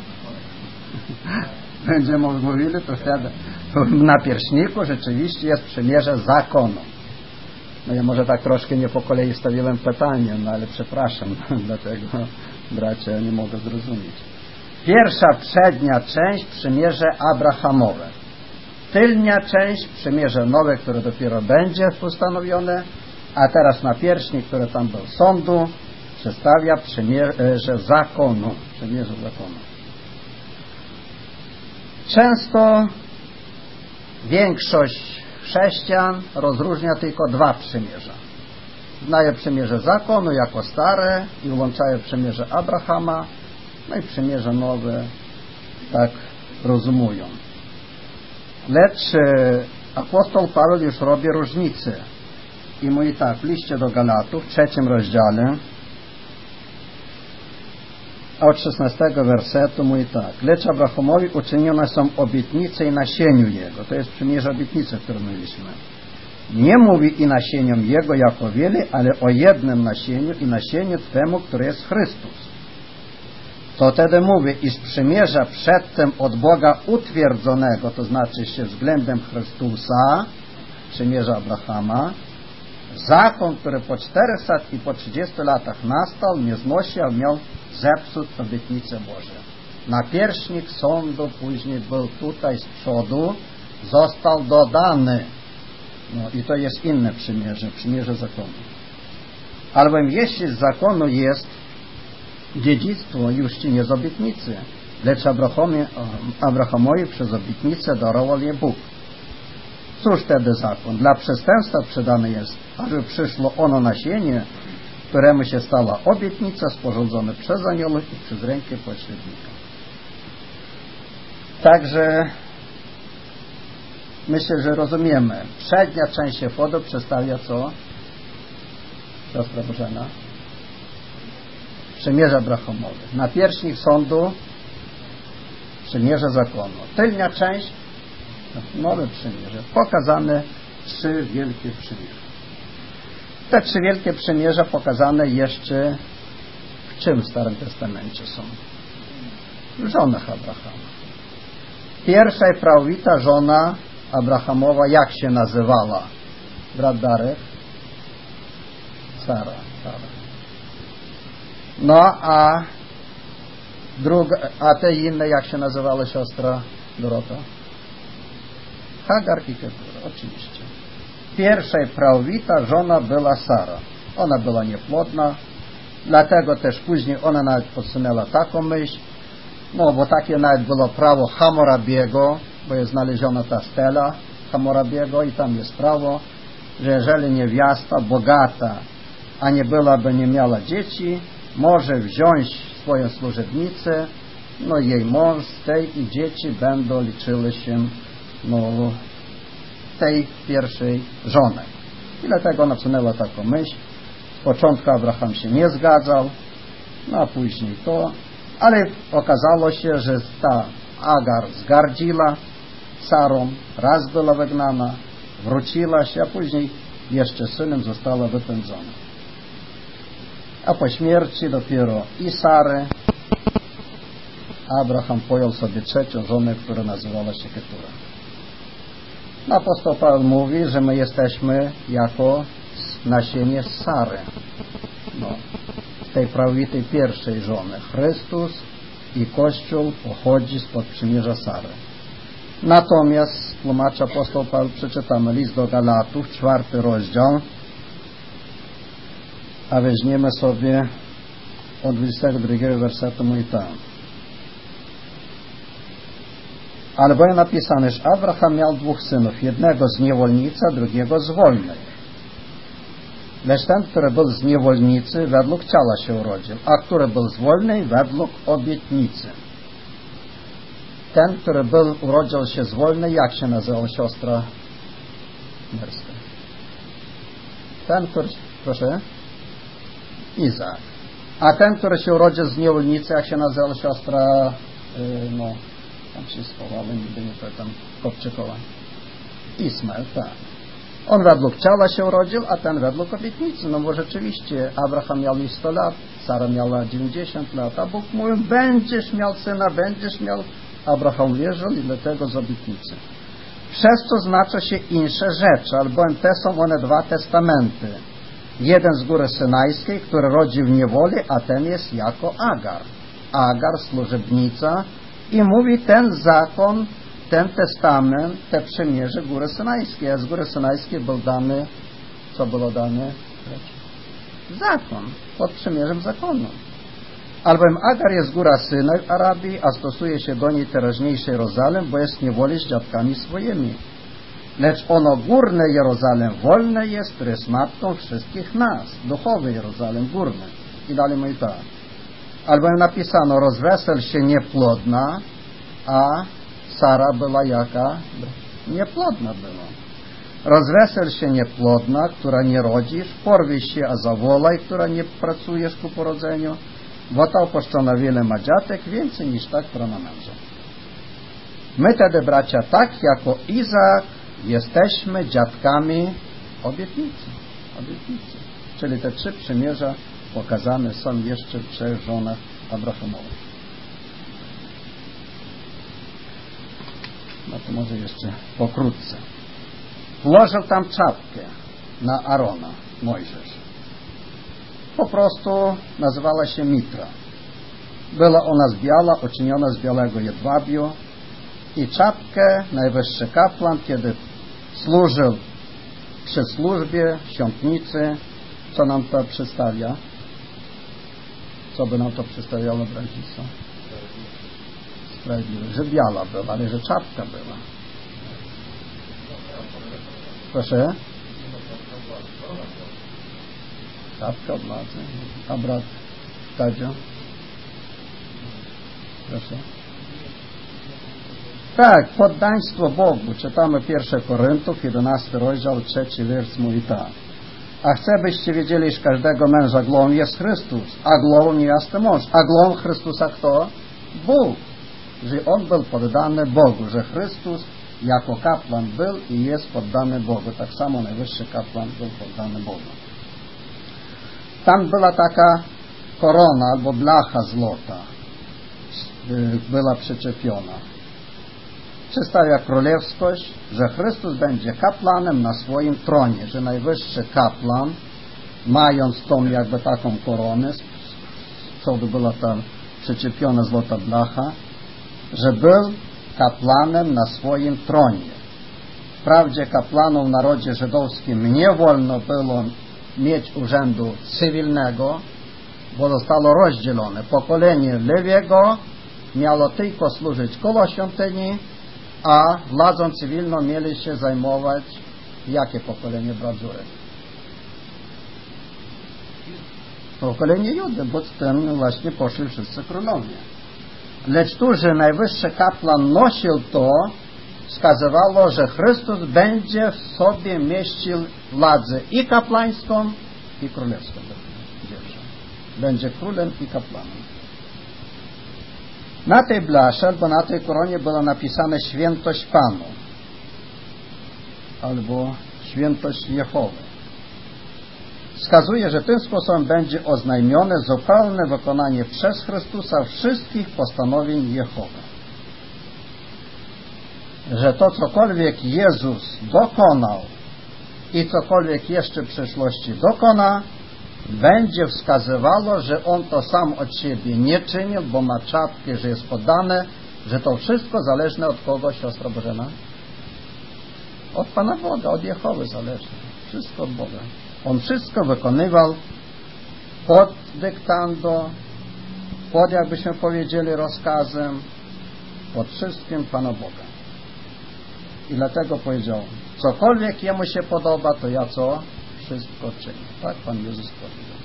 Będziemy mówili, to wtedy na pierśniku rzeczywiście jest przymierze zakonu. No ja może tak troszkę nie po kolei stawiłem pytanie, no ale przepraszam, dlatego bracia nie mogę zrozumieć. Pierwsza, przednia część przymierze Abrahamowe. Tylnia część, przymierze nowe, które dopiero będzie ustanowione, a teraz napierśnik, który tam był sądu, przedstawia przymierze zakonu. Przymierze zakonu. Często większość chrześcijan rozróżnia tylko dwa przymierza. Znają przymierze zakonu jako stare i włączają przymierze Abrahama, no i przymierze nowe tak rozumują. Lecz apostoł Paweł już robi różnicę i mówi tak w liście do Galatów w 3 rozdziale od 16 wersetu mówi tak: lecz Abrahamowi uczynione są obietnice i nasieniu jego. To jest przymierze obietnicy, które mówiliśmy. Nie mówi i nasieniom jego jako wiele, ale o jednym nasieniu i nasieniu temu, który jest Chrystus. To wtedy mówi, iż przymierza przedtem od Boga utwierdzonego, to znaczy się względem Chrystusa, przymierza Abrahama, zakon, który po 400 i po 30 latach nastał, nie znosi, a miał zepsuć obietnice Boże. Napierśnik sądu później był tutaj z przodu, został dodany. No i to jest inne przymierze, przymierze zakonu. Albowiem jeśli z zakonu jest dziedzictwo, już nie z obietnicy, lecz Abrahamowi przez obietnicę darował je Bóg. Cóż wtedy zakon? Dla przestępstwa przydany jest, aby przyszło ono nasienie, któremu się stała obietnica, sporządzona przez aniołów i przez rękę pośrednika. Także myślę, że rozumiemy. Przednia część efodu przedstawia co? Siostra Bożena? Przymierze Abrahamowe. Napierśnik sądu, przymierze zakonu. Tylnia część, nowe przymierze. Pokazane 3 wielkie przymierza. Te 3 wielkie przymierza pokazane jeszcze w czym w Starym Testamencie są? W żonach Abrahama. Pierwsza i prawowita żona Abrahamowa jak się nazywała? Brat Darek? Sara. No a druga, a te inne jak się nazywała siostra Dorota? Hagar i Ketura, oczywiście. Pierwsza i prawowita żona była Sara. Ona była niepłodna, dlatego też później ona nawet podsunęła taką myśl, no bo takie nawet było prawo Hammurabiego, bo jest znaleziona ta stela Hammurabiego i tam jest prawo, że jeżeli niewiasta bogata, a nie miała dzieci, może wziąć swoją służebnicę, no jej mąż z tej i dzieci będą liczyły się tej pierwszej żony. I dlatego ona wsunęła taką myśl. Z początku Abraham się nie zgadzał, no a później to, ale okazało się, że ta Agar zgardziła Sarą, raz była wygnana, wróciła się, a później jeszcze synem została wypędzona. A po śmierci dopiero i Sary Abraham pojął sobie 3. żonę, która nazywała się Ketura. Apostoł Paweł mówi, że my jesteśmy jako nasienie Sary, tej prawowitej pierwszej żony. Chrystus i Kościół pochodzi spod przymierza Sary. Natomiast tłumaczy apostoł Paweł, przeczytamy list do Galatów, 4 rozdział, a weźmiemy sobie od 22 wersetu mówi tak. Albowiem napisane, że Abraham miał 2 synów, jednego z niewolnicy, a drugiego z wolnej. Lecz ten, który był z niewolnicy, według ciała się urodził, a który był z wolnej, według obietnicy. Ten, który urodził się z wolnej, jak się nazywał siostra Merska? Ten, który... Proszę? Izaak. A ten, który się urodził z niewolnicy, jak się nazywał siostra... tam się schowały, nigdy nie pamiętam, Kopczykowa. Ismael, tak. On według ciała się urodził, a ten według obietnicy. No bo rzeczywiście Abraham miał już 100 lat, Sara miała 90 lat, a Bóg mówił, będziesz miał syna, będziesz miał. Abraham wierzył i dlatego z obietnicy. Przez to znaczy się inne rzeczy, albowiem te są one 2 testamenty. Jeden z góry synajskiej, który rodzi w niewoli, a ten jest jako Agar. Agar, służebnica. I mówi, ten zakon ten testament, te przymierze Góry Synajskiej, a z Góry Synajskiej był dany, co było dane? Zakon, pod przymierzem zakonu. Albowiem Agar jest góra Synaj w Arabii, a stosuje się do niej teraźniejszy Jerozalem, bo jest w niewoli z dziadkami swoimi. Lecz ono górne Jerozalem wolne jest, które jest matką wszystkich nas. Duchowy Jerozalem górny. I dalej mówi tak. Albowiem napisano, rozwesel się niepłodna, a Sara była jaka? Niepłodna była. Rozwesel się niepłodna, która nie rodzisz, porwij się, a zawolaj, która nie pracujesz ku porodzeniu, bo ta opuszczona wiele ma dziatek, więcej niż ta, która ma męża. My tedy, bracia, tak jako Izaak, jesteśmy dziadkami obietnicy. Czyli te 3 przymierza pokazane są jeszcze w 3 żonach Abrahamowych. No to może jeszcze pokrótce. Włożył tam czapkę na Arona, Mojżesz. Po prostu nazywała się mitra. Była ona z biała, uczyniona z białego jedwabiu i czapkę najwyższy kapłan, kiedy służył przy służbie świątnicy, co nam to przedstawia? Co by nam to przedstawiało, braciszko? Sprawiedliwe, że biała była, ale że czapka była. Proszę? Czapka od władzy. A brat Tadzio? Proszę. Tak, poddaństwo Bogu. Czytamy 1 Koryntiów, 11 rozdział, 3 wiersz mówi tak. A chcę, byście wiedzieli, że każdego męża głową jest Chrystus, a głową nie jest mąż. A głową Chrystusa kto? Bóg. Że On był poddany Bogu, że Chrystus jako kapłan był i jest poddany Bogu. Tak samo najwyższy kapłan był poddany Bogu. Tam była taka korona albo blacha złota. Była przyczepiona. Przedstawia królewskość, że Chrystus będzie kapłanem na swoim tronie, że najwyższy kapłan, mając tą jakby taką koronę, z przodu była tam przyczepiona złota blacha, że był kapłanem na swoim tronie. Wprawdzie kapłanom w narodzie żydowskim nie wolno było mieć urzędu cywilnego, bo zostało rozdzielone. Pokolenie Lewiego miało tylko służyć koło świątyni, a władzą cywilną mieli się zajmować jakie pokolenie, brat Żurek? Pokolenie Judy, bo z tym właśnie poszli wszyscy królowie. Lecz tu, że najwyższy kapłan nosił to, wskazywało, że Chrystus będzie w sobie mieścił władzę i kapłańską, i królewską. Będzie królem i kapłanem. Na tej blasze albo na tej koronie było napisane świętość Panu albo świętość Jehowy. Wskazuje, że tym sposobem będzie oznajmione zupełne wykonanie przez Chrystusa wszystkich postanowień Jehowy. Że to cokolwiek Jezus dokonał i cokolwiek jeszcze w przyszłości dokona, będzie wskazywało, że On to sam od siebie nie czynił, bo ma czapkę, że jest poddane, że to wszystko zależne od kogo, siostra Bożena? Od Pana Boga, od Jehowy zależne. Wszystko od Boga. On wszystko wykonywał pod dyktando, pod, jakbyśmy powiedzieli, rozkazem, pod wszystkim Pana Boga. I dlatego powiedział, cokolwiek Jemu się podoba, to ja co? Wszystko czynię. Tak Pan Jezus powiedział.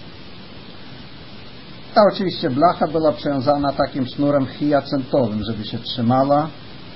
Ta oczywiście blacha była przywiązana takim sznurem hiacyntowym, żeby się trzymała.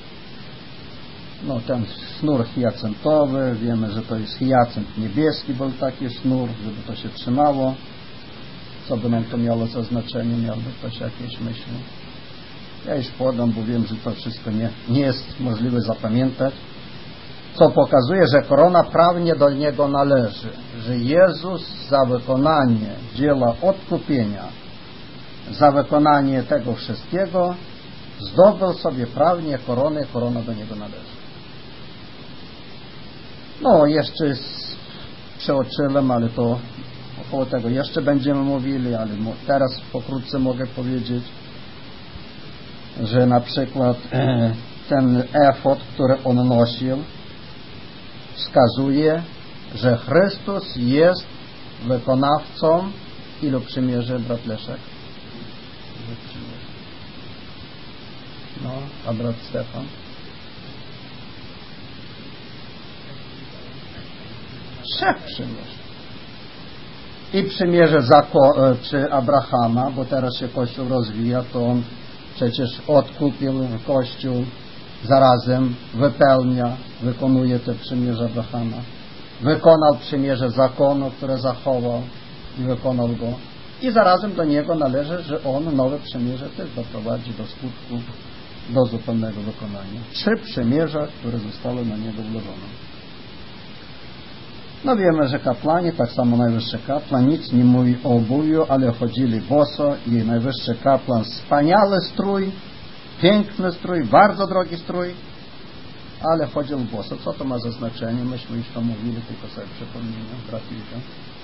No ten sznur hiacentowy, wiemy, że to jest hiacynt niebieski, był taki sznur, żeby to się trzymało. Co by nam to miało za znaczenie? Miałby ktoś jakieś myśli? Ja już podam, bo wiem, że to wszystko nie jest możliwe zapamiętać. Co pokazuje, że korona prawnie do Niego należy. Że Jezus za wykonanie dzieła odkupienia, za wykonanie tego wszystkiego zdobył sobie prawnie koronę, korona do Niego należy. No, jeszcze przeoczyłem, ale to około tego jeszcze będziemy mówili, ale teraz pokrótce mogę powiedzieć, że na przykład ten efod, który on nosił, wskazuje, że Chrystus jest wykonawcą ilu przymierzy, brat Leszek? No, a brat Stefan? 3 przymierzy. I przymierze przy Abrahama, bo teraz się Kościół rozwija, to on przecież odkupił Kościół, zarazem wypełnia, wykonuje te przymierze Abrahama. Wykonał przymierze zakonu, które zachował i wykonał go. I zarazem do niego należy, że on nowe przymierze też doprowadzi do skutku, do zupełnego wykonania. 3 przymierza, które zostały na niego włożone. No wiemy, że kapłani, tak samo najwyższy kapłan, nic nie mówi o obuwiu, ale chodzili boso i najwyższy kapłan, wspaniały strój, piękny strój, bardzo drogi strój, ale chodził boso. Co to ma za znaczenie? Myśmy już to mówili, tylko sobie przypomnimy, brat Ilka.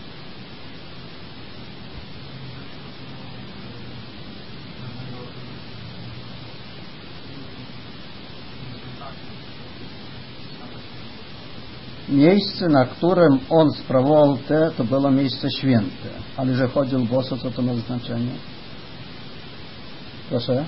Miejsce, na którym on sprawował to było miejsce święte. Ale że chodził boso, co to ma znaczenie? Proszę?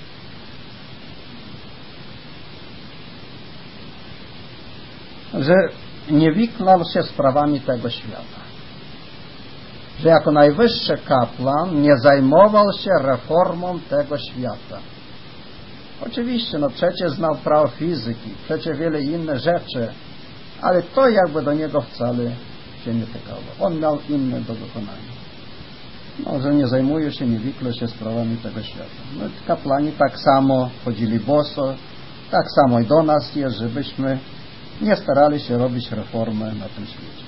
Że nie wikłał się sprawami tego świata. Że jako najwyższy kapłan nie zajmował się reformą tego świata. Oczywiście, przecież znał prawo fizyki, przecież wiele innych rzeczy, ale to jakby do niego wcale się nie tykało. On miał inne do wykonania. Że nie zajmuje się, nie wikle się sprawami tego świata. Kapłani tak samo chodzili boso, tak samo i do nas jest, żebyśmy nie starali się robić reformy na tym świecie.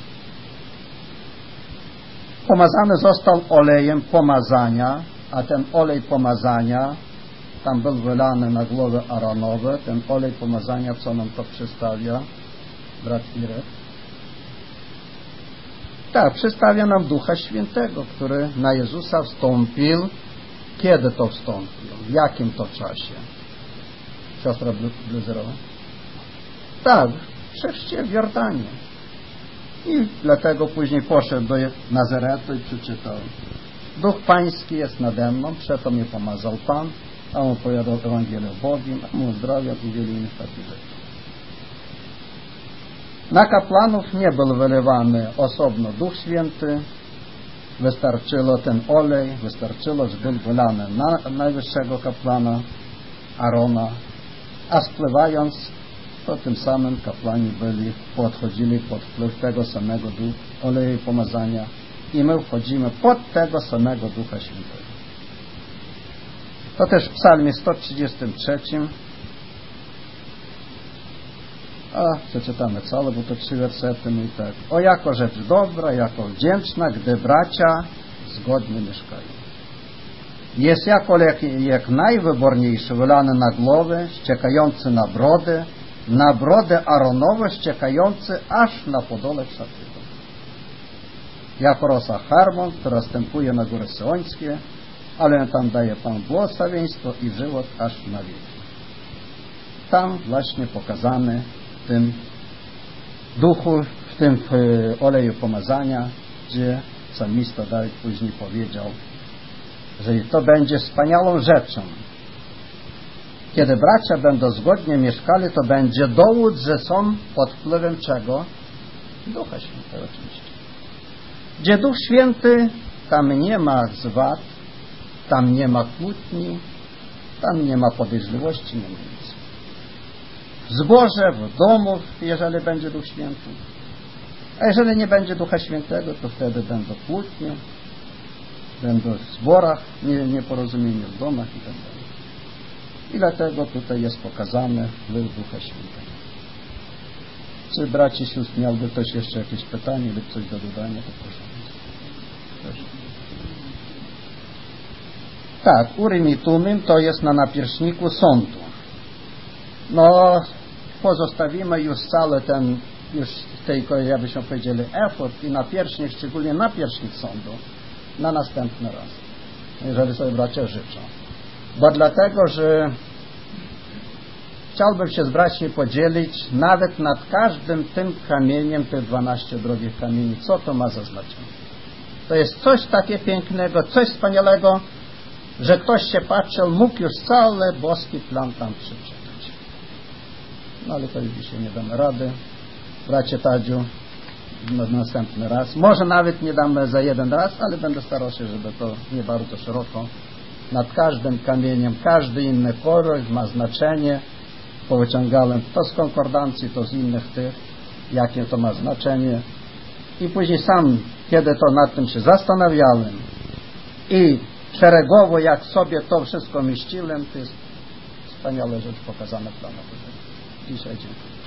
Pomazany został olejem pomazania, a ten olej pomazania tam był wylany na głowy Aaronowe. Ten olej pomazania, co nam to przedstawia? Brat Irek. Tak, przedstawia nam Ducha Świętego, który na Jezusa wstąpił. Kiedy to wstąpił? W jakim to czasie? Siostra Bluzerowa? Tak, w chrzcie w Jordanie. I dlatego później poszedł do Nazaretu i przeczytał: Duch Pański jest nade mną, przeto mnie pomazał Pan, a on opowiadał Ewangelię Bogiem, a mu zdrowia i wiele innych takich rzeczy. Na kapłanów nie był wylewany osobno Duch Święty, wystarczyło ten olej, wystarczyło, że był wylany na najwyższego kapłana Arona, a spływając, to tym samym kapłani podchodzili pod wpływ tego samego oleju pomazania i my wchodzimy pod tego samego Ducha Świętego. To też w psalmie 133, przeczytamy całe, bo to 3 wersety, no i tak. O jako rzecz dobra, jako wdzięczna, gdy bracia zgodnie mieszkają. Jest jako jak najwyborniejszy, wylany na głowę, ściekający na brody Aaronowe, ściekający aż na podole szatynu. Jako rosa Hermon, która stępuje na góry Syjońskie, ale tam daje Pan błogosławieństwo i żywot aż na wieki. Tam właśnie pokazany w tym duchu, w tym oleju pomazania, gdzie psalmista Dawid później powiedział, że to będzie wspaniałą rzeczą. Kiedy bracia będą zgodnie mieszkali, to będzie dowód, że są pod wpływem czego? Ducha Świętego oczywiście. Gdzie Duch Święty, tam nie ma zwad, tam nie ma kłótni, tam nie ma podejrzliwości, nie ma nic. W zborze, w domu, jeżeli będzie Duch Święty. A jeżeli nie będzie Ducha Świętego, to wtedy będą kłótnie, będą w zborach nieporozumienia, w domach i tak dalej. I dlatego tutaj jest pokazane wpływ Ducha Świętego. Czy braci, sióstr, miałby ktoś jeszcze jakieś pytanie lub coś do dodania, to proszę. Tak, Urim i Tumim to jest na napierśniku sądu. Pozostawimy już cały ten, już tylko, jakbyśmy powiedzieli, efort i napierśnik, szczególnie napierśnik sądu, na następny raz, jeżeli sobie bracia życzą. Bo dlatego, że chciałbym się z braćmi podzielić nawet nad każdym tym kamieniem, tych 12 drogich kamieni. Co to ma za znaczenie? To jest coś takie pięknego, coś wspaniałego, że ktoś się patrzył, mógł już cały boski plan tam przeczytać. No ale to już dzisiaj nie damy rady. Bracie Tadziu, na następny raz. Może nawet nie damy za jeden raz, ale będę starał się, żeby to nie bardzo szeroko. Nad każdym kamieniem, każdy inny kolor ma znaczenie. Powyciągałem to z konkordancji, to z innych tych, jakie to ma znaczenie. I później sam, kiedy to nad tym się zastanawiałem i szeregowo, jak sobie to wszystko mieściłem, to jest wspaniała rzecz pokazana w Planie Bożym. Dzisiaj dziękuję.